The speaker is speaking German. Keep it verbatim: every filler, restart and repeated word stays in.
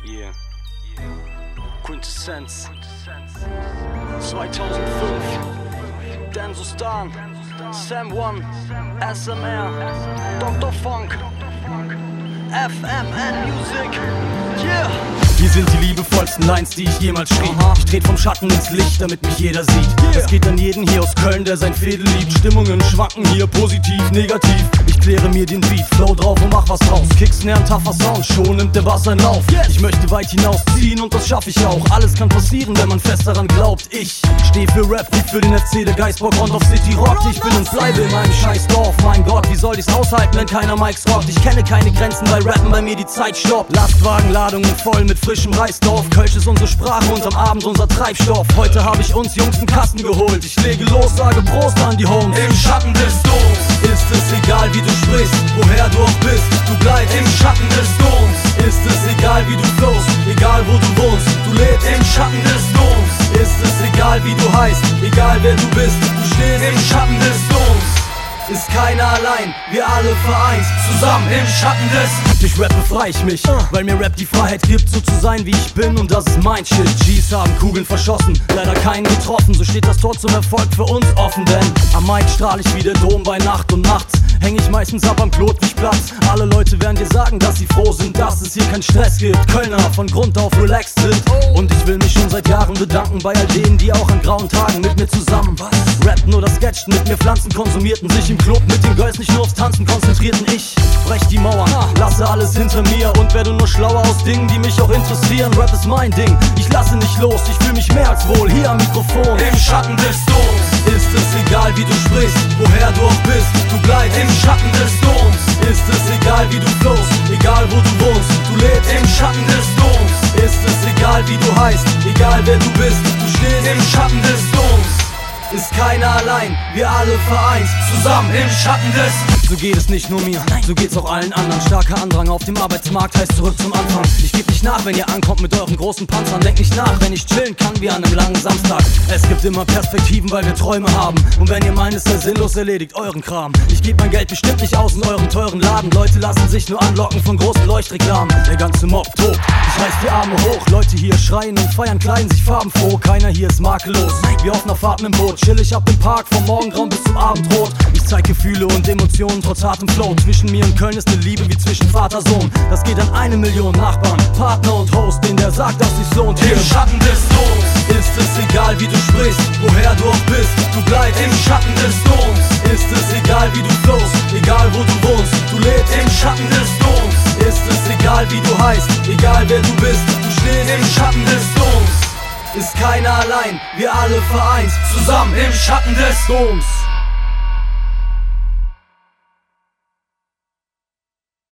Yeah. Quintessenz zweitausendfünf, Denso Stan, Sam One, S M R, Doktor Funk, F M N Music, yeah! Wir sind die liebevollsten Lines, die ich jemals schrieb. Ich tret vom Schatten ins Licht, damit mich jeder sieht. Es geht an jeden hier aus Köln, der sein Fädel liebt. Stimmungen schwanken hier positiv, negativ. Ich kläre mir den Beat, Flow drauf und mach was draus. Kicks, näher ein tougher Sound, schon nimmt der Bass einen Lauf. Ich möchte weit hinausziehen und das schaff ich auch. Alles kann passieren, wenn man fest daran glaubt. Ich steh für Rap, nicht für den F C, der Geistbock Round of City rockt. Ich bin und bleibe in meinem scheiß Dorf. Mein Gott, wie soll ich's aushalten, wenn keiner Mikes rockt? Ich kenne keine Grenzen, weil Rappen bei mir die Zeit stoppt. Lastwagenladungen voll mit frischem Reisdorf. Kölsch ist unsere Sprache und am Abend unser Treibstoff. Heute hab ich uns Jungs einen Kasten geholt. Ich lege los, sage Prost an die Homes. Im Schatten des Doms ist es egal, wie du sprichst, woher du auch bist, du bleibst. Im Schatten des Doms ist es egal, wie du flowst, egal wo du wohnst, du lebst. Im Schatten des Doms ist es egal, wie du heißt, egal wer du bist, du stehst. Im Schatten des Doms ist keiner allein, wir alle vereint, zusammen im Schatten des. Durch Rap befreie ich mich, weil mir Rap die Freiheit gibt, so zu sein wie ich bin, und das ist mein Shit. G's haben Kugeln verschossen, leider keinen getroffen, so steht das Tor zum Erfolg für uns offen, denn am Mic strahl ich wie der Dom bei Nacht, und nachts häng ich meistens ab am Klotwigplatz. Alle Leute werden dir sagen, dass sie froh sind, dass es hier keinen Stress gibt. Kölner von Grund auf relaxed sind, und ich will mich schon seit Jahren bedanken bei all denen, die auch an grauen Tagen mit mir zusammen rappen oder sketchten, mit mir Pflanzen konsumierten, sich im Club mit den Girls nicht nur aufs Tanzen konzentrierten. Ich brech die Mauern, lasse alles hinter mir und werde nur schlauer aus Dingen, die mich auch interessieren. Rap ist mein Ding, ich lasse nicht los, ich fühle mich mehr als wohl hier am Mikrofon. Im Schatten des Doms ist es egal, wie du sprichst, woher du auch bist, du bleibst. Im Schatten des Doms ist es egal, wie du flowst, egal wo du wohnst, du lebst. Im Schatten des Doms ist es egal, wie du heißt, egal wer du bist, du stehst. Im Schatten des Doms ist keiner allein, wir alle vereint, zusammen im Schatten des. So geht es nicht nur mir, so geht's auch allen anderen. Starker Andrang auf dem Arbeitsmarkt heißt zurück zum Anfang. Ich geb nicht nach, wenn ihr ankommt mit euren großen Panzern. Denkt nicht nach, wenn ich chillen kann wie an einem langen Samstag. Es gibt immer Perspektiven, weil wir Träume haben. Und wenn ihr meint, ist er sinnlos, erledigt euren Kram. Ich geb mein Geld bestimmt nicht aus in eurem teuren Laden. Leute lassen sich nur anlocken von großen Leuchtreklamen. Der ganze Mob tobt, ich reiß die Arme hoch. Leute hier schreien und feiern, kleiden sich farbenfroh. Keiner hier ist makellos, wie auf einer Fahrt mit dem Boot. Chill ich ab im Park, vom Morgengrauen bis zum Abendrot. Ich zeig Gefühle und Emotionen trotz hartem Flow. Zwischen mir und Köln ist eine Liebe wie zwischen Vater und Sohn. Das geht an eine Million Nachbarn, Partner und Host, den der sagt, dass sich's lohnt. Im Schatten des Doms ist es egal, wie du sprichst, woher du auch bist, du bleibst. Im Schatten des Doms ist es egal, wie du flowst, egal wo du wohnst, du lebst. Im Schatten des Doms ist es egal, wie du heißt, egal wer du bist, du stehst. Im Schatten des Doms ist keiner allein, wir alle vereint, zusammen im Schatten des Doms.